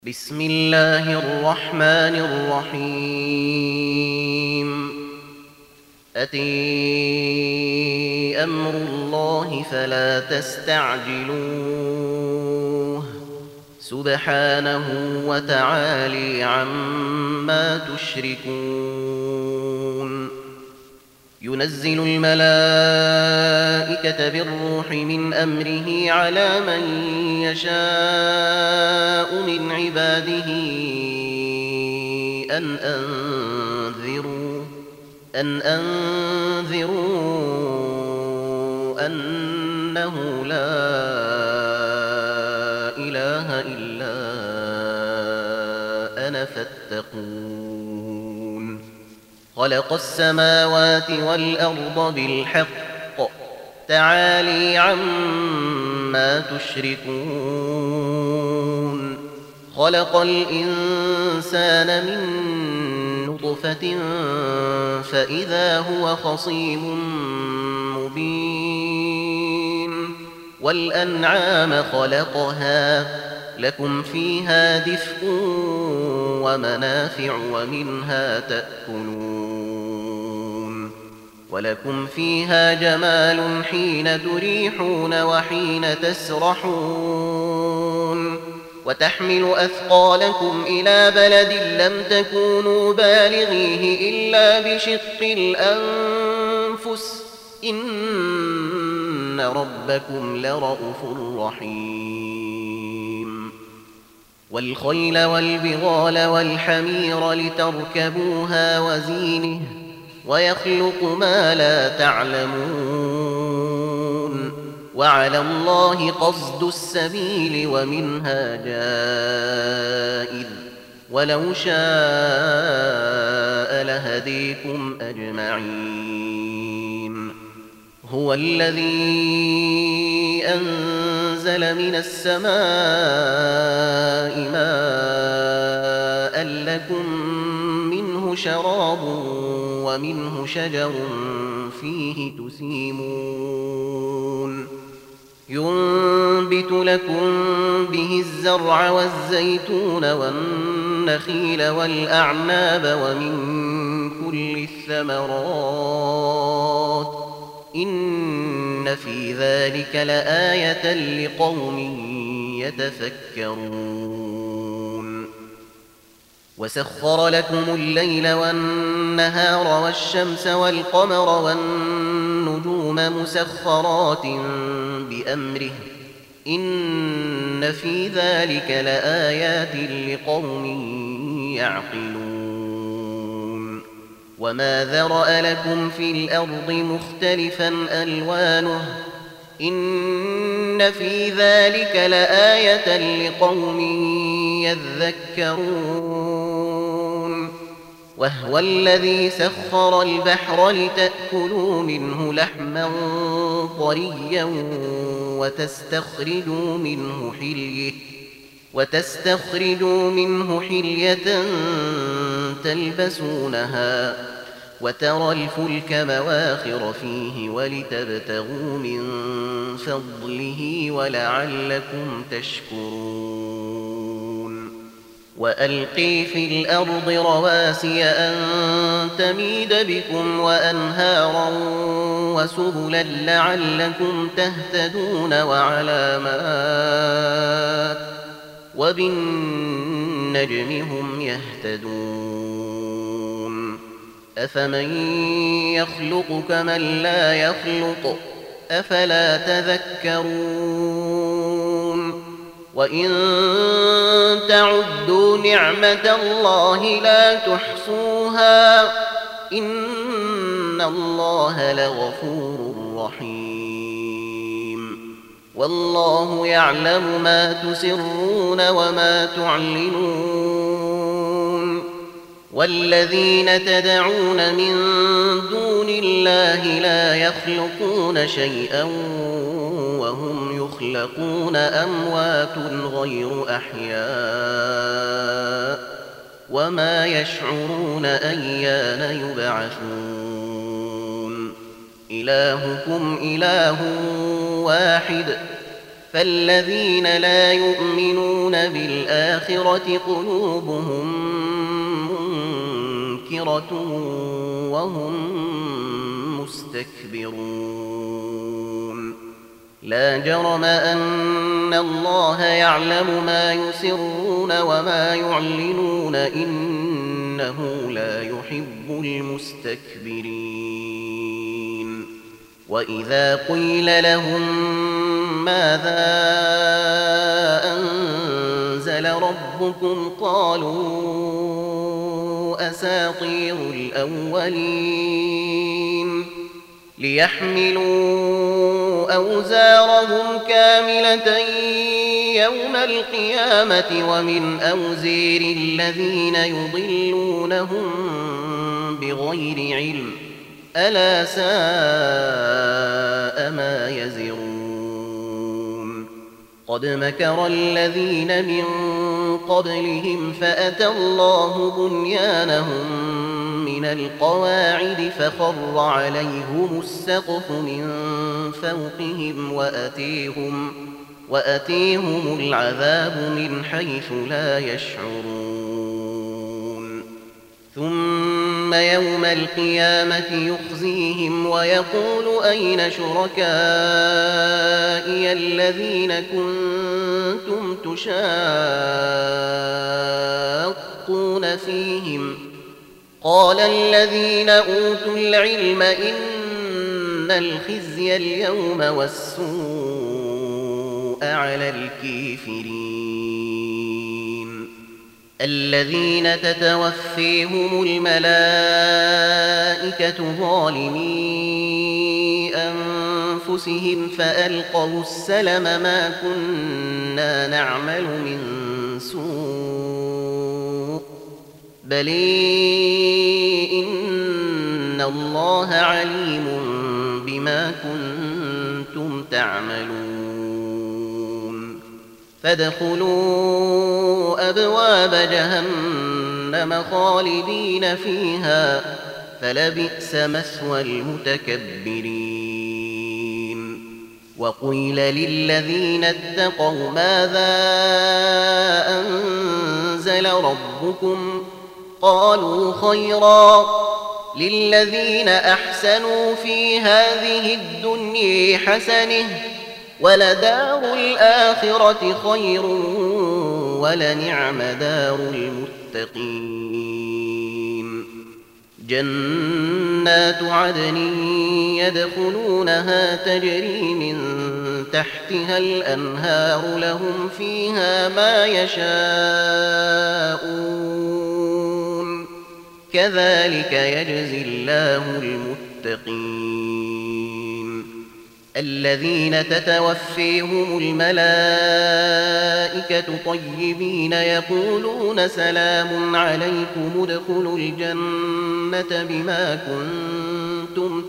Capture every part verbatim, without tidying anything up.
بسم الله الرحمن الرحيم أتي أمر الله فلا تستعجلوه سبحانه وتعالى عما تشركون ينزل الملائكة بالروح من أمره على من يشاء من عباده أن أنذروا أن أنذروا أنه لا إله إلا أنا فاتقون خلق السماوات والأرض بالحق تعالي عما تشركون خلق الإنسان من نطفة فإذا هو خصيم مبين والأنعام خلقها لكم فيها دفء ومنافع ومنها تأكلون ولكم فيها جمال حين تريحون وحين تسرحون وتحمل أثقالكم إلى بلد لم تكونوا بالغيه إلا بشق الأنفس إن ربكم لرءوف رحيم والخيل والبغال والحمير لتركبوها وزينه ويخلق ما لا تعلمون وعلى الله قصد السبيل ومنها جائر ولو شاء لهديكم أجمعين هو الذي أنزل من السماء ماء لكم منه شراب ومنه شجر فيه تسيمون ينبت لكم به الزرع والزيتون والنخيل والأعناب ومن كل الثمرات إن في ذلك لآية لقوم يتفكرون وسخر لكم الليل والنهار والشمس والقمر والنجوم مسخرات بأمره إن في ذلك لآيات لقوم يعقلون وما ذرأ لكم في الأرض مختلفا ألوانه إن في ذلك لآية لقوم يذكرون وهو الذي سخر البحر لتأكلوا منه لحما طريا وتستخرجوا منه حلية وتستخرجوا منه حلية تلبسونها وترى الفلك مواخر فيه ولتبتغوا من فضله ولعلكم تشكرون وألقي في الأرض رواسي أن تميد بكم وأنهارا وسبلا لعلكم تهتدون وعلامات وبالنجم هم يهتدون أفمن يخلق كمن لا يخلق أفلا تذكرون وإن تعدوا نعمة الله لا تحصوها إن الله لغفور رحيم والله يعلم ما تسرون وما تعلنون والذين تدعون من دون الله لا يخلقون شيئا وهم يخلقون أموات غير أحياء وما يشعرون أيان يبعثون إلهكم إله واحد فالذين لا يؤمنون بالآخرة قلوبهم منكرة وهم مستكبرون لا جرم أن الله يعلم ما يسرون وما يعلنون إنه لا يحب المستكبرين وإذا قيل لهم ماذا أنزل ربكم قالوا أساطير الأولين ليحملوا أوزارهم كاملة يوم القيامة ومن أوزير الذين يضلونهم بغير علم ألا ساء ما يزرون قد مكر الذين من قبلهم فأتى الله بنيانهم من القواعد فخر عليهم السقف من فوقهم وأتيهم, وأتيهم العذاب من حيث لا يشعرون ثم يوم القيامة يخزيهم ويقول أين شركائي الذين كنتم تشاقون فيهم قال الذين أوتوا العلم إن الخزي اليوم والسوء على الكافرين الذين تتوفيهم الملائكة ظالمي أنفسهم فألقوا السلم ما كنا نعمل من سوء بل إن الله عليم بما كنتم تعملون فادخلوا أبواب جهنم خالدين فيها فلبئس مثوى المتكبرين وقيل للذين اتقوا ماذا أنزل ربكم قالوا خيرا للذين أحسنوا في هذه الدنيا حسنة ولدار الآخرة خير ولنعم دار المتقين جنات عدن يدخلونها تجري من تحتها الأنهار لهم فيها ما يشاءون كذلك يجزي الله المتقين الذين تتوفيهم الملائكة طيبين يقولون سلام عليكم ادخلوا الجنة بما كنتم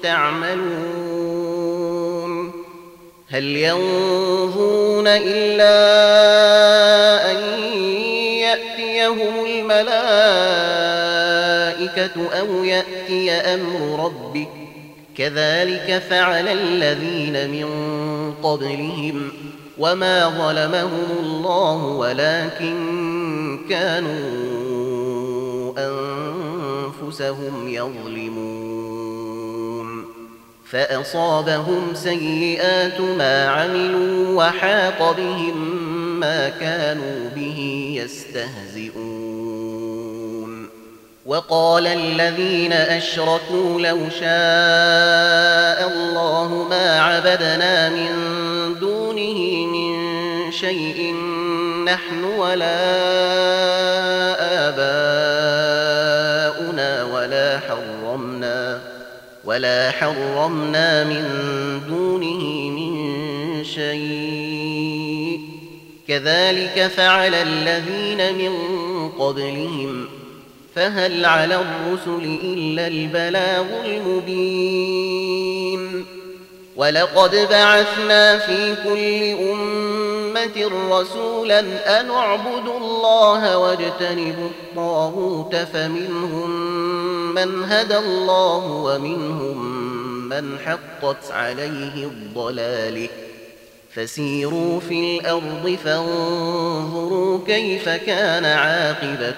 تعملون هل ينظرون إلا أن يأتيهم الملائكة أو يأتي أمر ربك كذلك فعل الذين من قبلهم وما ظلمهم الله ولكن كانوا أنفسهم يظلمون فأصابهم سيئات ما عملوا وحاق بهم ما كانوا به يستهزئون وقال الذين أشركوا لو شاء الله ما عبدنا من دونه من شيء نحن ولا آباؤنا ولا حرمنا ولا حرمنا من دونه من شيء كذلك فعل الذين من قبلهم فهل على الرسل إلا البلاغ المبين ولقد بعثنا في كل أمة رسولا أن اعبدوا الله واجتنبوا الطاغوت فمنهم من هدى الله ومنهم من حقت عليه الضلالة فسيروا في الأرض فانظروا كيف كان عاقبة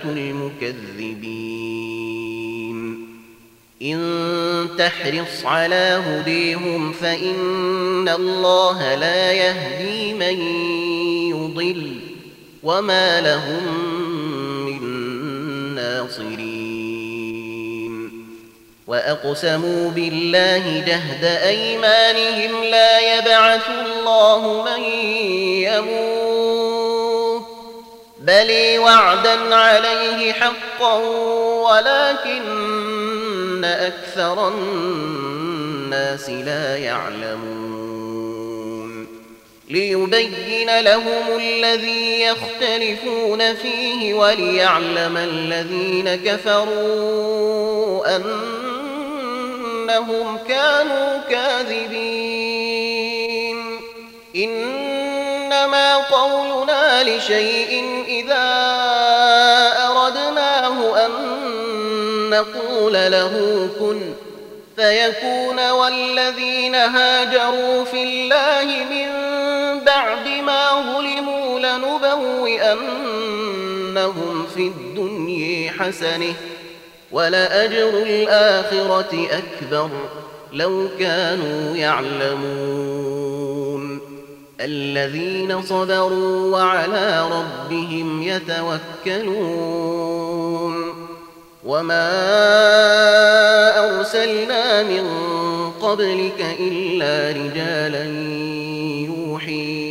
المكذبين إن تحرص على هديهم فإن الله لا يهدي من يضل وما لهم من ناصرين وأقسموا بالله جهد أيمانهم لا يبعث الله من يموت بل وعدا عليه حقا ولكن أكثر الناس لا يعلمون ليبين لهم الذي يختلفون فيه وليعلم الذين كفروا أنهم كانوا كاذبين إنما قولنا لشيء إذا أردناه أن نقول له كن فيكون والذين هاجروا في الله من بعد ما ظلموا لنبوئنهم في الدنيا حسنة ولأجر الآخرة أكبر لو كانوا يعلمون الذين صبروا وعلى ربهم يتوكلون وما أرسلنا من قبلك إلا رجالا يوحي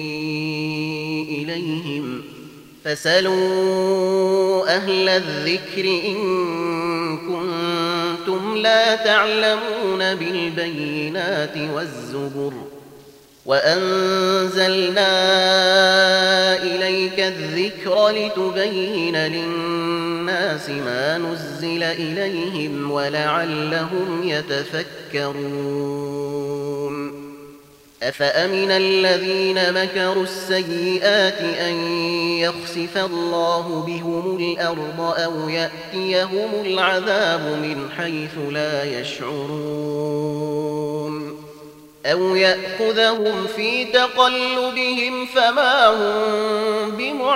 إليهم فسلوا أهل الذكر إن كنتم لا تعلمون بالبينات والزبر وأنزلنا إليك الذكر لتبين للناس ما نزل إليهم ولعلهم يتفكرون أفأمن الذين مكروا السيئات أن يخسف الله بهم الأرض أو يأتيهم العذاب من حيث لا يشعرون أو يأخذهم في تقلبهم فما هم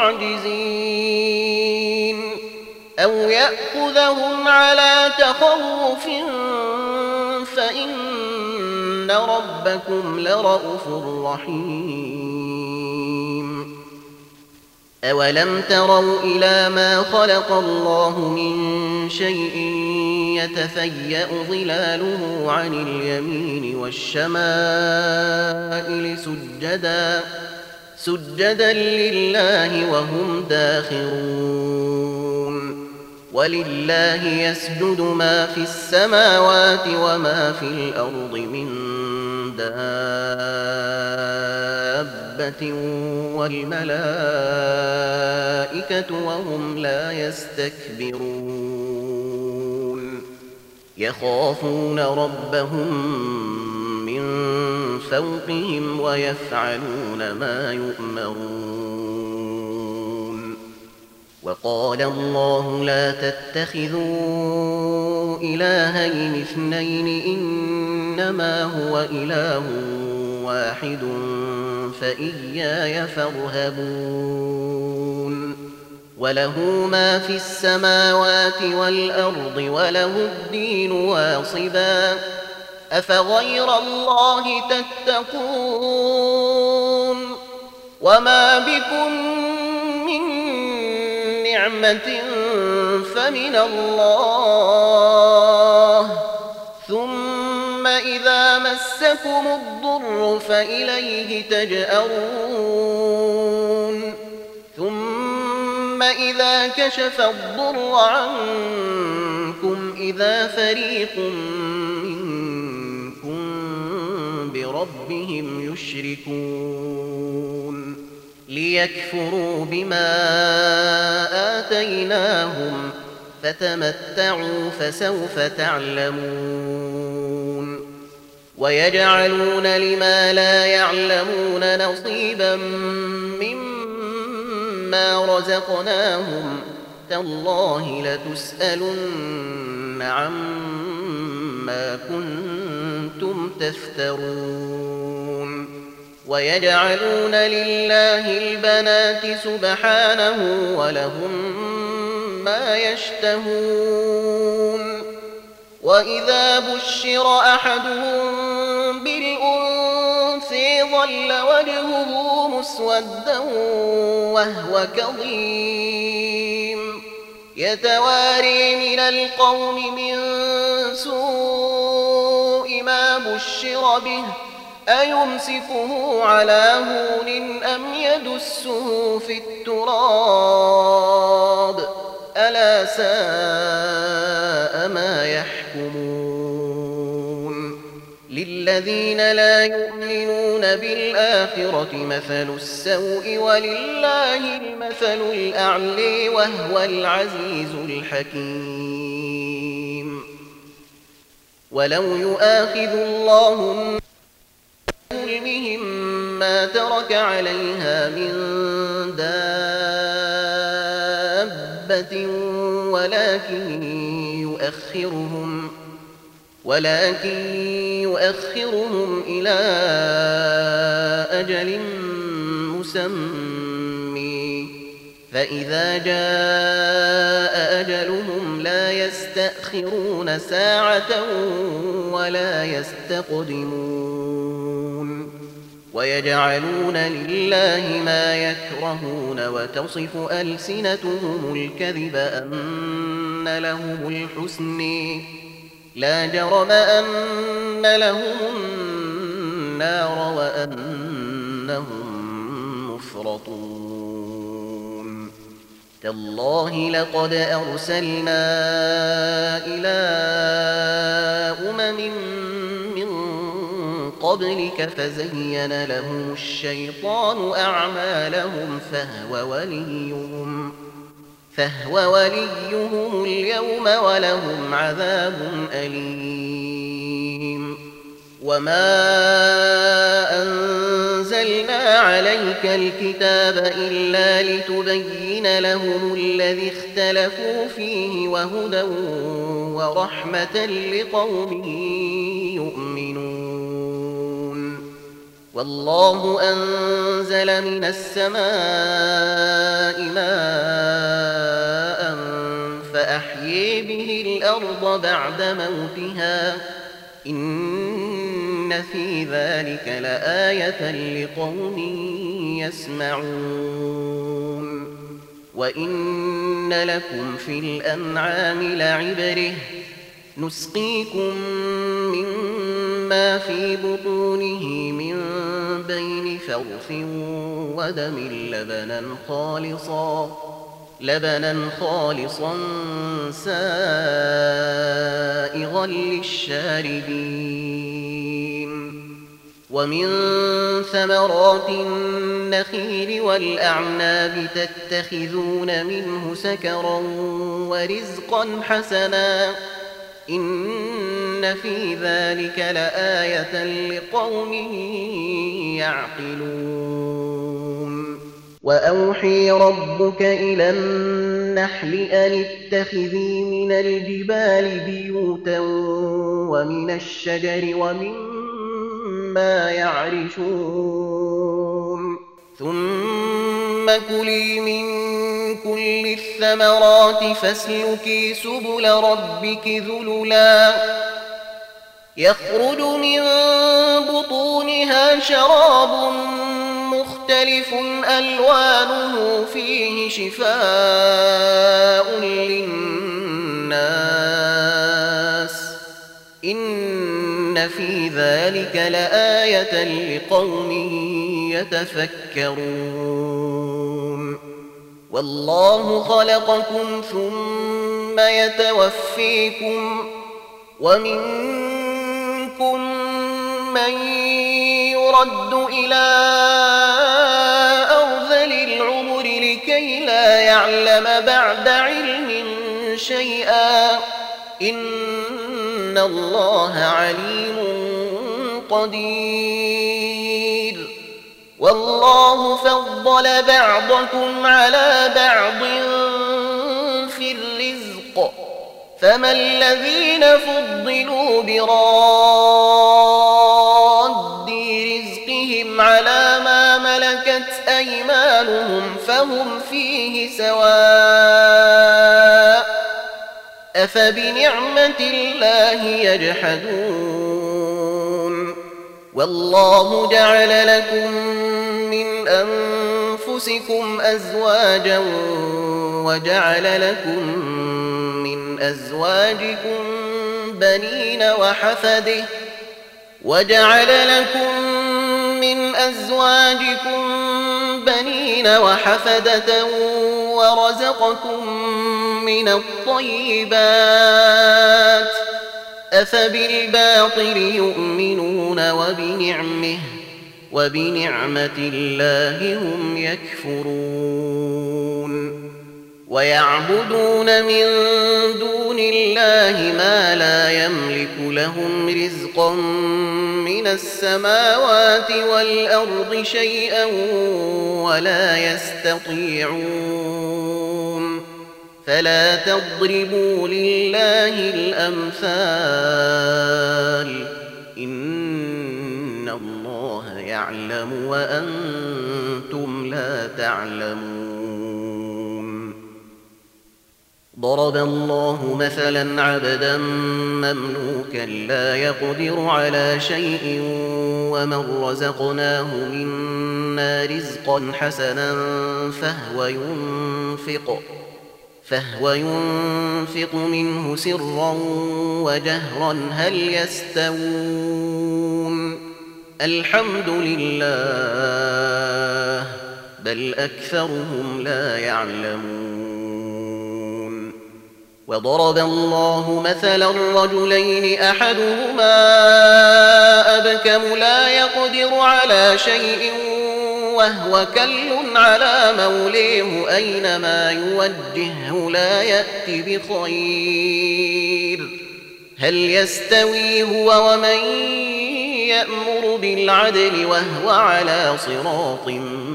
بمعجزين أو يأخذهم على تخوف فإن ربكم لرءوف رحيم أولم تروا إلى ما خلق الله من شيء يتفيأ ظلاله عن اليمين والشمائل سجدا سجدا لله وهم داخرون ولله يسجد ما في السماوات وما في الأرض من دابة والملائكة وهم لا يستكبرون يخافون ربهم من فوقهم ويفعلون ما يؤمرون وقال الله لا تتخذوا إلهين اثنين إنما هو إله واحد فإياي فارهبون وله ما في السماوات والأرض وله الدين واصبا أفغير الله تتقون وما بكم من نعمة فمن الله ثم إذا مسكم الضر فإليه تجأرون ثم إذا كشف الضر عنكم إذا فريق منكم بربهم يشركون ليكفروا بما آتيناهم فتمتعوا فسوف تعلمون ويجعلون لما لا يعلمون نصيبا مما رزقناهم تالله لتسألن عما كنتم تفترون ويجعلون لله البنات سبحانه ولهم ما يشتهون وإذا بشر أحدهم بالأنثى ظل وجهه مسودا وهو كظيم يتواري من القوم من سوء ما بشر به أيمسكه على هون أم يدسه في التراب ألا ساء ما يحكمون للذين لا يؤمنون بالآخرة مثل السوء ولله المثل الأعلى وهو العزيز الحكيم ولو يؤاخذ الله ظلمهم ما ترك عليها من دابة ولكن يؤخرهم ولكن يؤخرهم إلى أجل مسمى فإذا جاء أجلهم لا يستأخرون ساعة ولا يستقدمون ويجعلون لله ما يكرهون وتصف ألسنتهم الكذب أن لهم الحسن لا جرم أن لهم النار وأنهم مفرطون تالله لقد أرسلنا إلى أمم من قبلك فزين لهم الشيطان أعمالهم فهو وليهم فهو وليهم اليوم ولهم عذاب أليم وما أنزلنا عليك الكتاب إلا لتبين لهم الذي اختلفوا فيه وهدى ورحمة لقوم يؤمنون والله أنزل من السماء ماء فأحيي به الأرض بعد موتها إن في ذلك لآية لقوم يسمعون وإن لكم في الأنعام لعبرة نسقيكم مما في بطونه من بين فرث ودم لبنا خالصا لبنا خالصا سائغا للشاربين ومن ثمرات النخيل والأعناب تتخذون منه سكرا ورزقا حسنا إن في ذلك لآية لقوم يعقلون وأوحي ربك إلى النحل أن اتخذي من الجبال بيوتا ومن الشجر ومما يعرشون ثم كلي من كل الثمرات فاسلكي سبل ربك ذللا يخرج من بطونها شراب مختلف ألوانه فيه شفاء للناس إن في ذلك لآية لقوم يتفكرون والله خلقكم ثم يتوفيكم ومنكم من يرد إلى أرذل العمر لكي لا يعلم بعد علم شيئا إن الله عليم قدير والله فضل بعضكم على بعض في الرزق فما الذين فضلوا براد رزقهم على أيمانهم فهم فيه سواء أفبنعمة الله يجحدون والله جعل لكم من أنفسكم أزواجا وجعل لكم من أزواجكم بنين وحفدة وجعل لكم من أزواجكم بنين وحفدة ورزقكم من الطيبات أفبالباطل يؤمنون وبنعمه وبنعمة الله هم يكفرون ويعبدون من دون الله ما لا يملك لهم رزقا من السماوات والأرض شيئا ولا يستطيعون فلا تضربوا لله الأمثال إن الله يعلم وأنتم لا تعلمون ضرب الله مثلا عبدا مملوكا لا يقدر على شيء ومن رزقناه منا رزقا حسنا فهو ينفق فهو ينفق منه سرا وجهرا هل يستوون الحمد لله بل أكثرهم لا يعلمون وضرب الله مثلا رجلين أحدهما أبكم لا يقدر على شيء وهو كل على موليه أينما يوجهه لا يأتي بخير هل يستوي هو ومن يأمر بالعدل وهو على صراط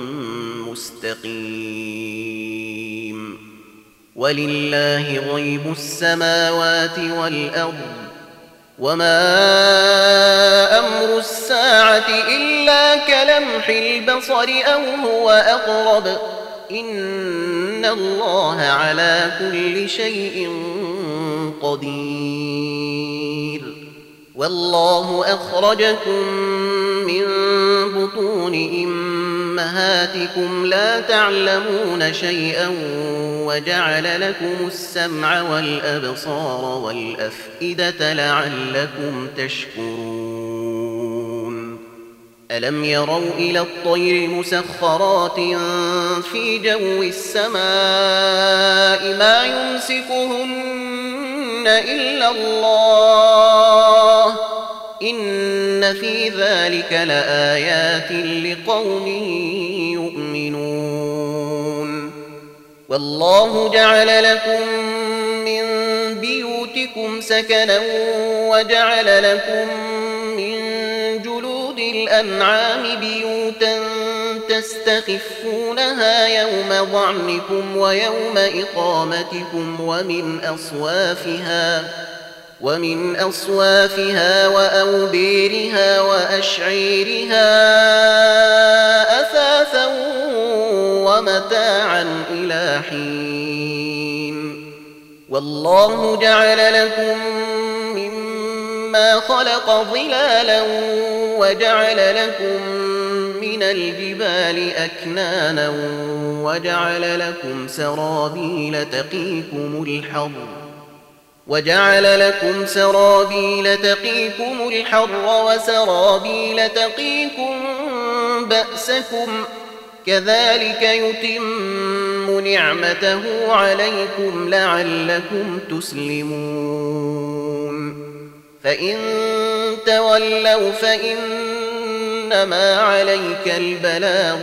مستقيم ولله غيب السماوات والأرض وما أمر الساعة إلا كلمح البصر أو هو أقرب إن الله على كل شيء قدير والله أخرجكم من بطون أمهاتكم لا تعلمون شيئا وجعل لكم السمع والأبصار والأفئدة لعلكم تشكرون ألم يروا إلى الطير مسخرات في جو السماء ما يمسكهن إلا الله إن في ذلك لآيات لقوم يؤمنون والله جعل لكم من بيوتكم سكنا وجعل لكم من جلود الأنعام بيوتا تستخفونها يوم ظعنكم ويوم إقامتكم ومن أصوافها ومن أصوافها وأوبيرها وأشعيرها أثاثا ومتاعا إلى حين والله جعل لكم مما خلق ظلالا وجعل لكم من الجبال أكنانا وجعل لكم سرابيل تقيكم الحر وجعل لكم سرابيل تقيكم الحر وسرابيل تقيكم بأسكم كذلك يتم نعمته عليكم لعلكم تسلمون فإن تولوا فإنما عليك البلاغ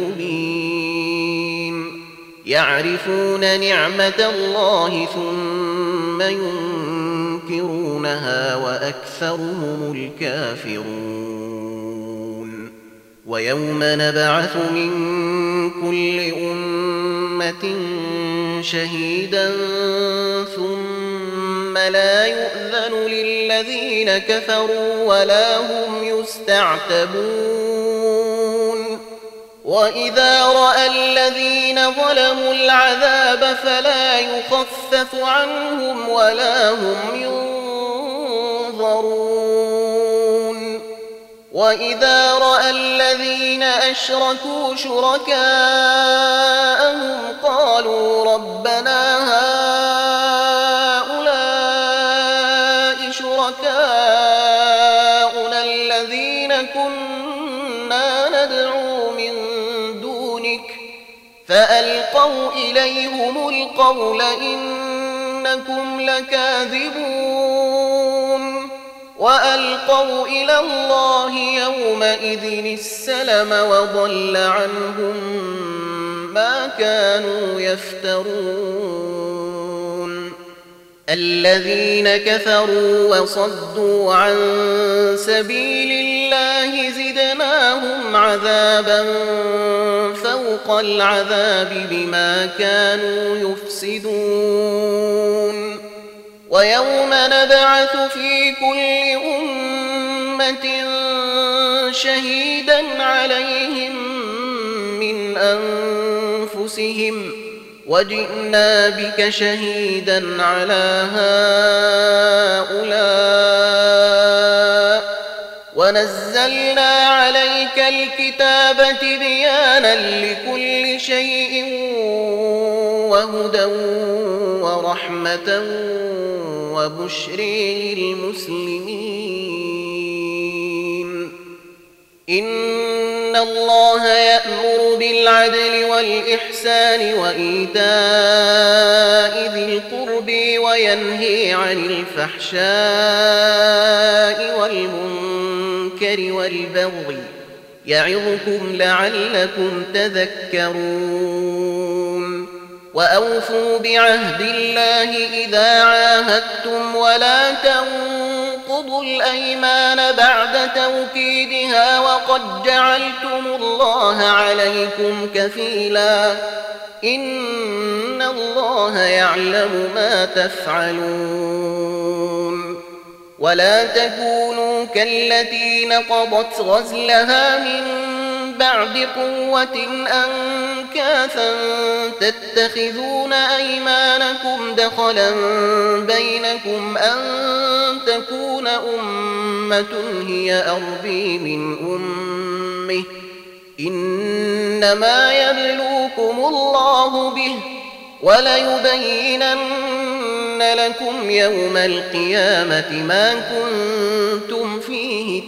المبين يعرفون نعمة الله ثم ينكرونها وأكثرهم الكافرون ويوم نبعث من كل أمة شهيدا ثم لا يؤذن للذين كفروا ولا هم يستعتبون وإذا رأى الذين ظلموا العذاب فلا يخفف عنهم ولا هم ينظرون وإذا رأى الذين أشركوا شركاءهم قالوا ربنا هؤلاء شركاؤنا الذين كنا ندعو من دونك فألقوا إليهم القول إنكم لكاذبون وألقوا إلى الله يومئذ السلم وضل عنهم ما كانوا يفترون الذين كفروا وصدوا عن سبيل الله زدناهم عذابا فوق العذاب بما كانوا يفسدون ويوم نبعث في كل أمة شهيدا عليهم من أنفسهم وجئنا بك شهيدا على هؤلاء ونزلنا عليك الكتاب تبيانا لكل شيء وهدى ورحمة وبشرى للمسلمين إن الله يأمر بالعدل والإحسان وإيتاء ذي القرب وينهي عن الفحشاء والمنكر والبغي يعظكم لعلكم تذكرون وأوفوا بعهد الله إذا عاهدتم ولا تنقضوا الأيمان بعد توكيدها وقد جعلتم الله عليكم كفيلا إن الله يعلم ما تفعلون ولا تكونوا كالتي نقضت غزلها من بعد قوة أنكاثا تتخذون أيمانكم دخلا بينكم أن تكون أمة هي أربي من أمه إنما يبلوكم الله به وليبينن لكم يوم القيامة ما كنتم فيه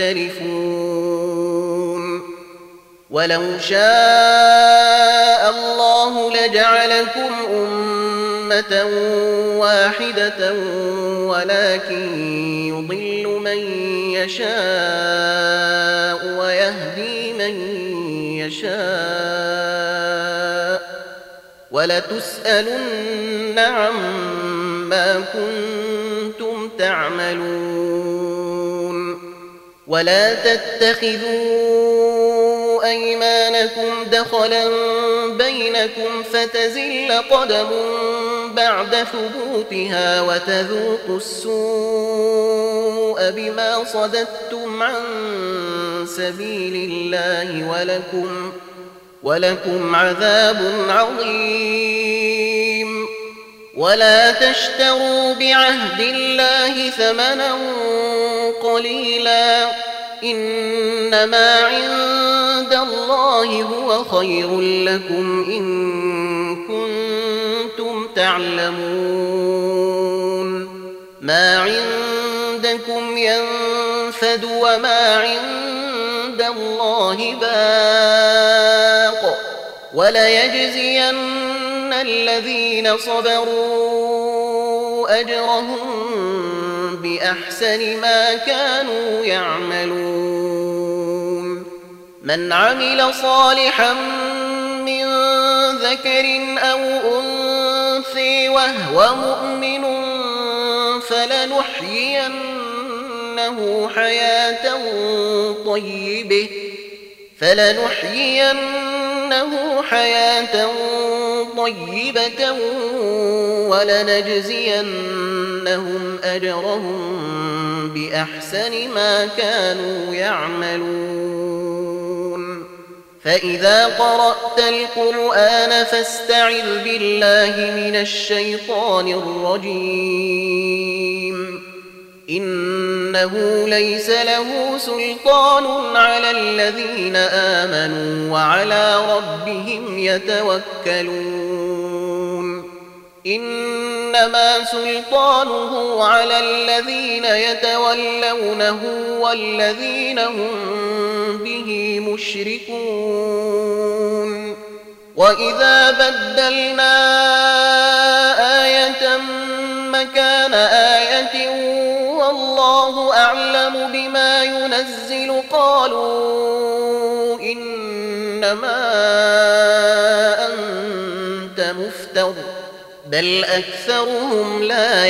تختلفون ولو شاء الله لجعلكم أمة واحدة ولكن يضل من يشاء ويهدي من يشاء ولتسألن عما كنتم تعملون ولا تتخذوا أيمانكم دخلا بينكم فتزل قدم بعد ثبوتها وتذوقوا السوء بما صددتم عن سبيل الله ولكم ولكم عذاب عظيم ولا تشتروا بعهد الله ثمنا قليلا إنما عند الله هو خير لكم إن كنتم تعلمون ما عندكم ينفد وما عند الله باق وليجزين الذين صبروا أجرهم بأحسن ما كانوا يعملون من عمل صالحا من ذكر أو أنثى وهو مؤمن فلنحيينه حياة طيبة فلنحيينه حياة طيبة ولنجزينهم أجرهم بأحسن ما كانوا يعملون فإذا قرأت القرآن فاستعذ بالله من الشيطان الرجيم إنه ليس له سلطان على الذين آمنوا وعلى ربهم يتوكلون إنما سلطانه على الذين يتولونه والذين هم به مشركون وإذا بدلنا آية مكان آية والله أعلم بما ينزل قالوا إنما أنت مفتر بل أكثرهم لا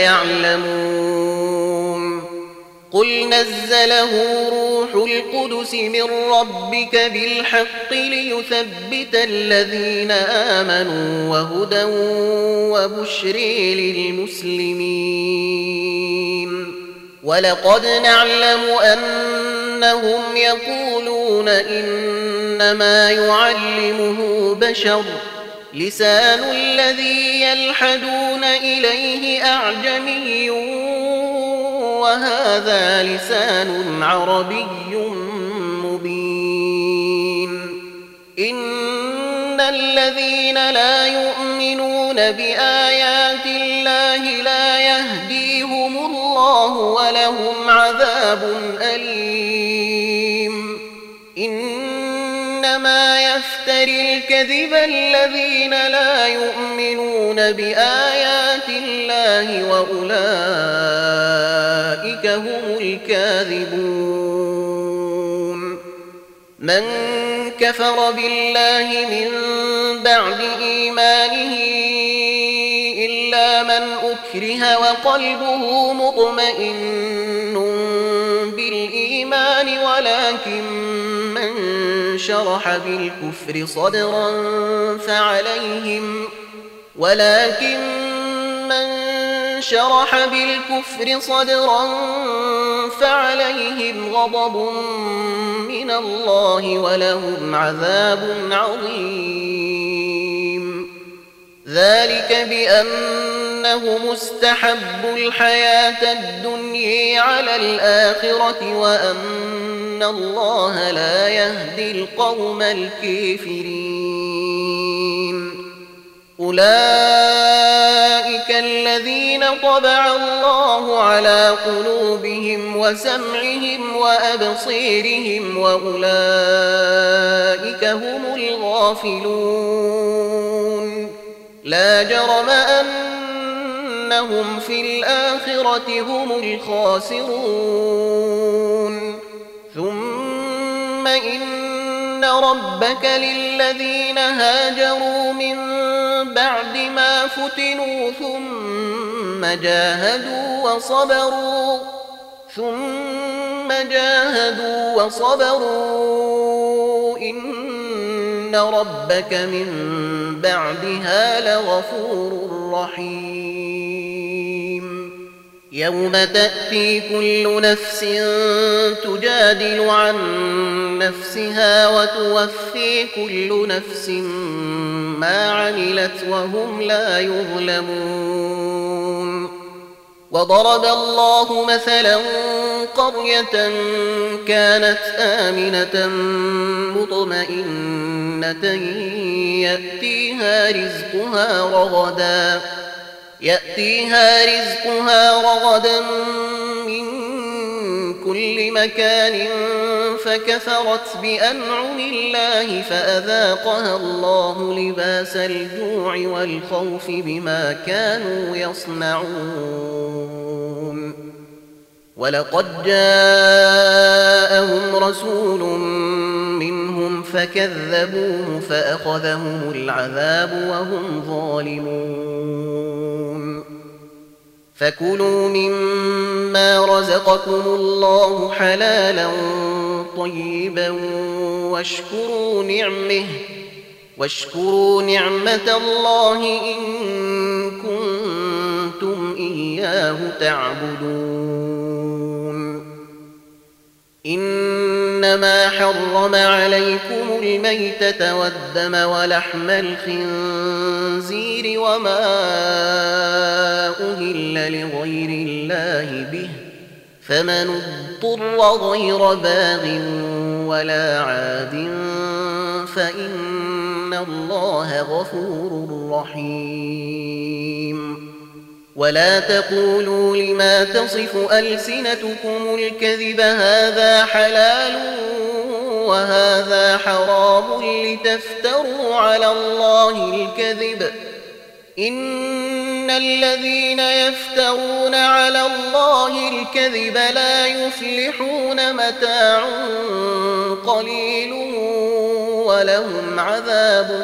يعلمون قل نزله روح القدس من ربك بالحق ليثبت الذين آمنوا وهدى وبشر للمسلمين ولقد نعلم أنهم يقولون إنما يعلمه بشر لسان الذي يلحدون إليه أعجمي وهذا لسان عربي مبين إن الذين لا يؤمنون بآيات الله لا يهديهم الله ولهم عذاب أليم إنما يفتري الكذب الذين لا يؤمنون بآيات الله وأولئك هم الكاذبون من كفر بالله من بعد إيمانه إلا من أكره وقلبه مطمئن بالإيمان ولكن من شرح بالكفر صدرا فعليهم ولكن من شرح بالكفر صدرا فعليهم غضب من الله ولهم عذاب عظيم ذلك بأنهم استحبوا الحياة الدنيا على الآخرة وأن الله لا يهدي القوم الكافرين أولئك الذين طبع الله على قلوبهم وسمعهم وأبصيرهم وأولئك هم الغافلون لا جرم أنهم في الآخرة هم الخاسرون ثم إن ربك للذين هاجروا من بعد ما فتنوا ثم جاهدوا وصبروا ثم جاهدوا وصبروا إن ربك من بعدها لغفور رحيم يوم تأتي كل نفس تجادل عن نفسها وتوفي كل نفس ما عملت وهم لا يظلمون وضرب الله مثلا قرية كانت آمنة مطمئنة يأتيها رزقها رغدا يأتيها رزقها رغدا من كل مكان فكفرت بأنعم الله فأذاقها الله لباس الجوع والخوف بما كانوا يصنعون ولقد جاءهم رسول منهم فكذبوه فأخذهم العذاب وهم ظالمون فكلوا مما رزقكم الله حلالا طيبا واشكروا نعمه واشكروا نعمة الله إن كنتم إياه تعبدون إن إنما حرم عليكم الميتة والدم ولحم الخنزير وما أهل لغير الله به فمن اضطر غير باغ ولا عاد فإن الله غفور رحيم. ولا تقولوا لما تصف ألسنتكم الكذب هذا حلال وهذا حرام لتفتروا على الله الكذب إن الذين يفترون على الله الكذب لا يفلحون متاع قليل ولهم عذاب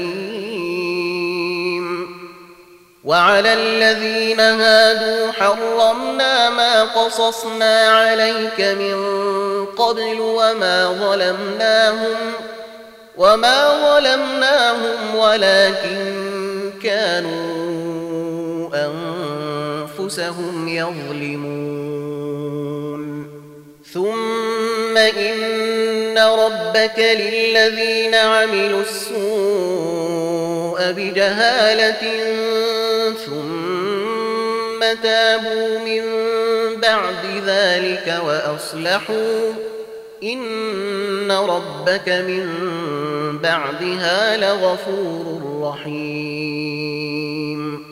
أليم. وعلى الذين هادوا حرمنا ما قصصنا عليك من قبل وما ظلمناهم وما ظلمناهم ولكن كانوا أنفسهم يظلمون. ثم إن ربك للذين عملوا السوء بجهالة ثم تابوا من بعد ذلك وأصلحوا إن ربك من بعدها لغفور رحيم.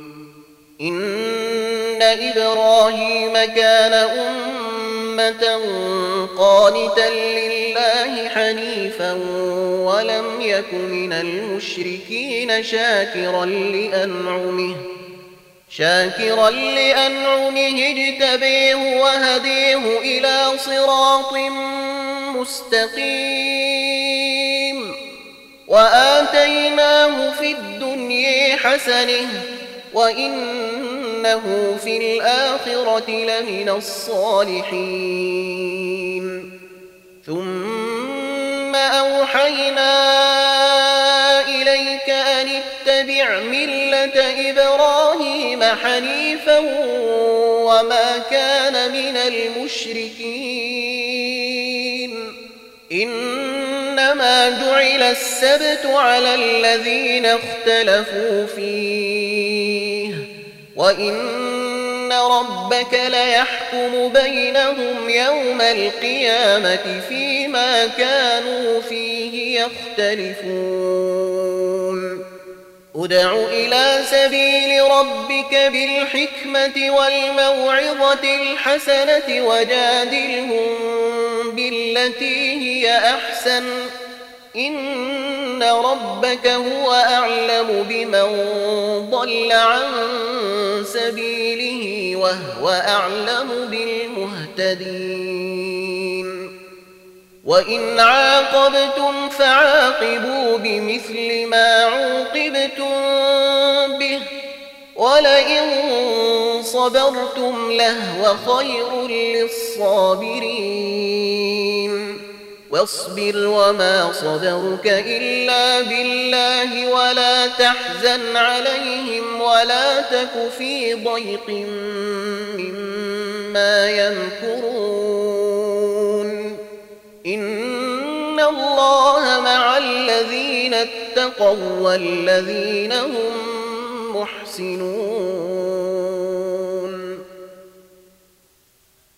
إن إبراهيم كان أمة قانتا لله حنيفا ولم يك من المشركين شاكرا لأنعمه شاكرا لأنعمه اجتبيه وهديه إلى صراط مستقيم وآتيناه في الدنيا حسنة وإنه في الآخرة لمن الصالحين. ثم أوحينا إليك أن اتبع ملة إبراهيم حنيفا وما كان من المشركين. إنما جعل السبت على الذين اختلفوا فيه وإن ربك ليحكم بينهم يوم القيامة فيما كانوا فيه يختلفون. ادع إلى سبيل ربك بالحكمة والموعظة الحسنة وجادلهم بالتي هي أحسن إن ربك هو أعلم بمن ضل عن سبيله وهو أعلم بالمهتدين. وإن عاقبتم فعاقبوا بمثل ما عوقبتم به ولئن صبرتم لهو خير للصابرين. واصبر وما صبرك إلا بالله ولا تحزن عليهم ولا تك في ضيق مما يمكرون. إن الله مع الذين اتقوا والذين هم محسنون.